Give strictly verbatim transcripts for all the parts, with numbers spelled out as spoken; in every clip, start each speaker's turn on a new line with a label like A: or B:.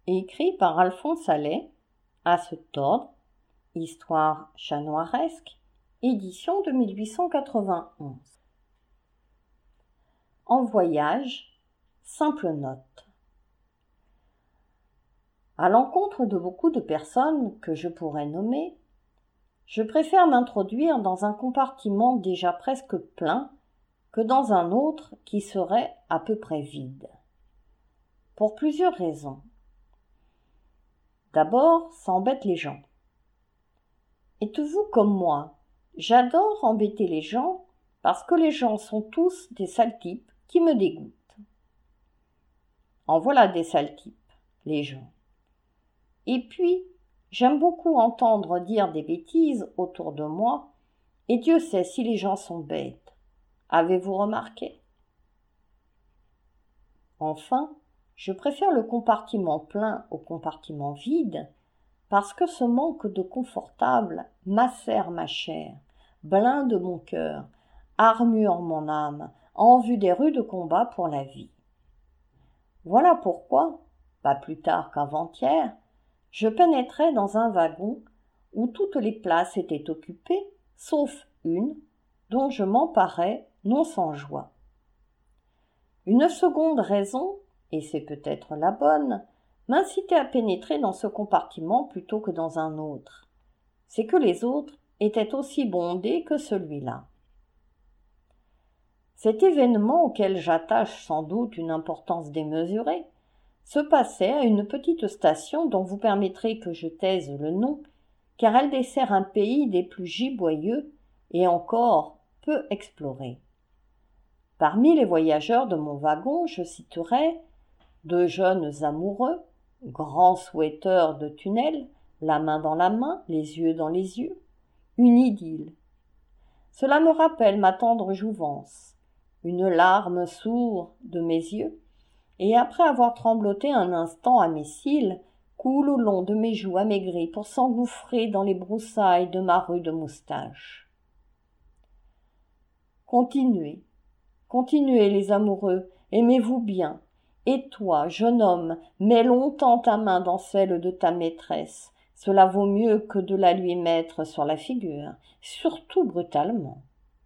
A: écrit par Alphonse Allais, à se tordre, histoire chanoiresque, édition de mille huit cent quatre-vingt-onze. En voyage, simple note. À l'encontre de beaucoup de personnes que je pourrais nommer, je préfère m'introduire dans un compartiment déjà presque plein que dans un autre qui serait à peu près vide. Pour plusieurs raisons. D'abord, ça embête les gens. Êtes-vous comme moi? J'adore embêter les gens parce que les gens sont tous des sales types qui me dégoûtent. En voilà des sales types, les gens. Et puis, j'aime beaucoup entendre dire des bêtises autour de moi, et Dieu sait si les gens sont bêtes. Avez-vous remarqué? Enfin, je préfère le compartiment plein au compartiment vide, parce que ce manque de confortable macère ma chair, blinde mon cœur, armure mon âme, en vue des rudes combats pour la vie. Voilà pourquoi, pas plus tard qu'avant-hier, je pénétrai dans un wagon où toutes les places étaient occupées, sauf une, dont je m'emparai non sans joie. Une seconde raison, et c'est peut-être la bonne, m'incitait à pénétrer dans ce compartiment plutôt que dans un autre. C'est que les autres étaient aussi bondés que celui-là. Cet événement, auquel j'attache sans doute une importance démesurée, se passait à une petite station dont vous permettrez que je taise le nom, car elle dessert un pays des plus giboyeux et encore peu explorés. Parmi les voyageurs de mon wagon, je citerai deux jeunes amoureux, grands souhaiteurs de tunnel, la main dans la main, les yeux dans les yeux, une idylle. Cela me rappelle ma tendre jouvence, une larme sourde de mes yeux, et après avoir trembloté un instant à mes cils, coule au long de mes joues amaigries pour s'engouffrer dans les broussailles de ma rude moustache. Continuez, continuez les amoureux, aimez-vous bien, et toi, jeune homme, mets longtemps ta main dans celle de ta maîtresse, cela vaut mieux que de la lui mettre sur la figure, surtout brutalement.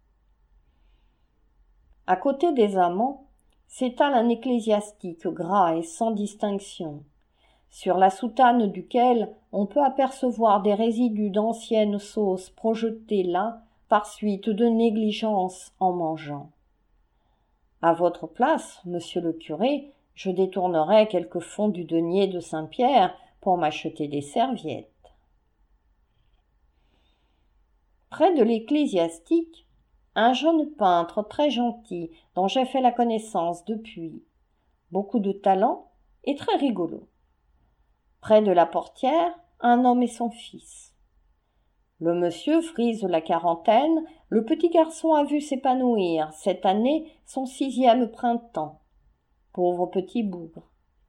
A: À côté des amants, s'étale un ecclésiastique gras et sans distinction, sur la soutane duquel on peut apercevoir des résidus d'anciennes sauces projetées là par suite de négligence en mangeant. À votre place, monsieur le curé, je détournerais quelques fonds du denier de Saint-Pierre pour m'acheter des serviettes. Près de l'ecclésiastique, un jeune peintre très gentil dont j'ai fait la connaissance depuis, beaucoup de talent et très rigolo. Près de la portière, un homme et son fils. Le monsieur frise la quarantaine, le petit garçon a vu s'épanouir cette année son sixième printemps. Pauvre petit bougre.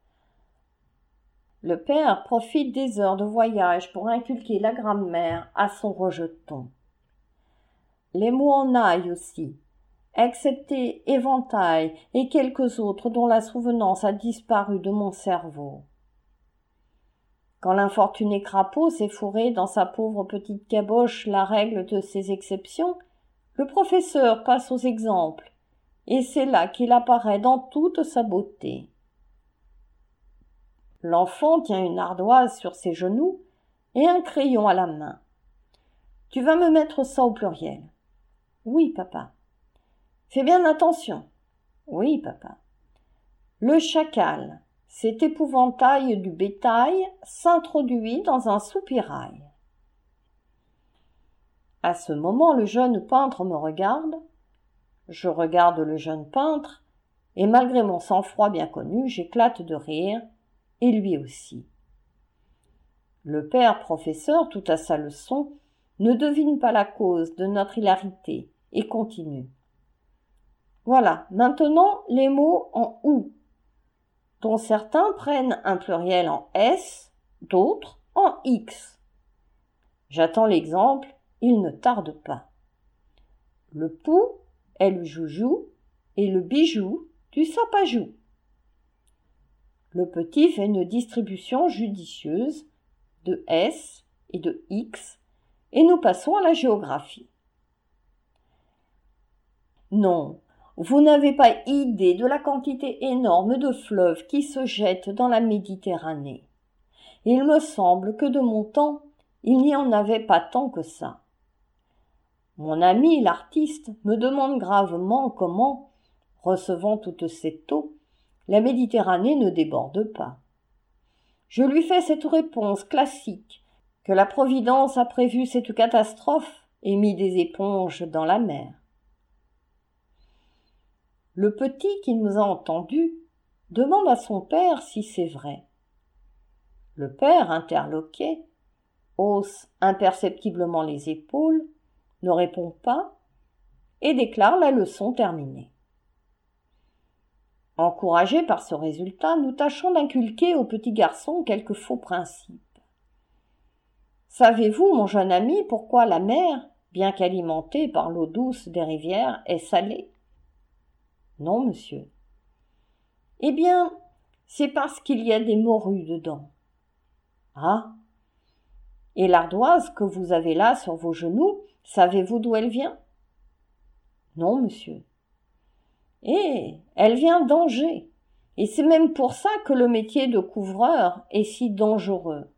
A: Le père profite des heures de voyage pour inculquer la grammaire à son rejeton. Les mots en aillent aussi, excepté éventail et quelques autres dont la souvenance a disparu de mon cerveau. Quand l'infortuné crapaud s'est fourré dans sa pauvre petite caboche la règle de ses exceptions, le professeur passe aux exemples, et c'est là qu'il apparaît dans toute sa beauté. L'enfant tient une ardoise sur ses genoux et un crayon à la main. « Tu vas me mettre ça au pluriel. »« Oui, papa. »« Fais bien attention. »« Oui, papa. » Le chacal, cet épouvantail du bétail, s'introduit dans un soupirail. À ce moment, le jeune peintre me regarde. Je regarde le jeune peintre, et malgré mon sang-froid bien connu, j'éclate de rire, et lui aussi. Le père professeur, tout à sa leçon, ne devine pas la cause de notre hilarité, et continue. Voilà, maintenant les mots en ou, dont certains prennent un pluriel en s, d'autres en x. J'attends l'exemple, il ne tarde pas. Le pou est le joujou et le bijou du sapajou. Le petit fait une distribution judicieuse de S et de X, et nous passons à la géographie. Non, vous n'avez pas idée de la quantité énorme de fleuves qui se jettent dans la Méditerranée. Il me semble que de mon temps, il n'y en avait pas tant que ça. Mon ami l'artiste me demande gravement comment, recevant toute cette eau, la Méditerranée ne déborde pas. Je lui fais cette réponse classique, que la Providence a prévu cette catastrophe et mis des éponges dans la mer. Le petit, qui nous a entendus, demande à son père si c'est vrai. Le père, interloqué, hausse imperceptiblement les épaules, ne répond pas et déclare la leçon terminée. Encouragés par ce résultat, nous tâchons d'inculquer au petit garçon quelques faux principes. Savez-vous, mon jeune ami, pourquoi la mer, bien qu'alimentée par l'eau douce des rivières, est salée ? Non, monsieur. Eh bien, c'est parce qu'il y a des morues dedans. Ah. Et l'ardoise que vous avez là sur vos genoux, savez-vous d'où elle vient ? Non, monsieur. Eh, elle vient d'Angers, et c'est même pour ça que le métier de couvreur est si dangereux.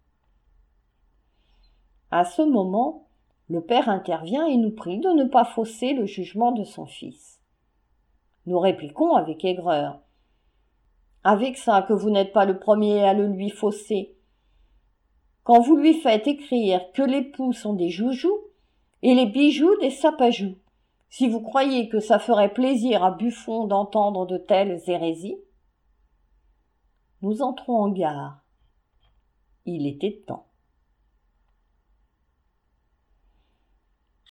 A: À ce moment, le père intervient et nous prie de ne pas fausser le jugement de son fils. Nous répliquons avec aigreur. Avec ça que vous n'êtes pas le premier à le lui fausser. Quand vous lui faites écrire que les poux sont des joujoux et les bijoux des sapajous, si vous croyez que ça ferait plaisir à Buffon d'entendre de telles hérésies. Nous entrons en gare. Il était temps.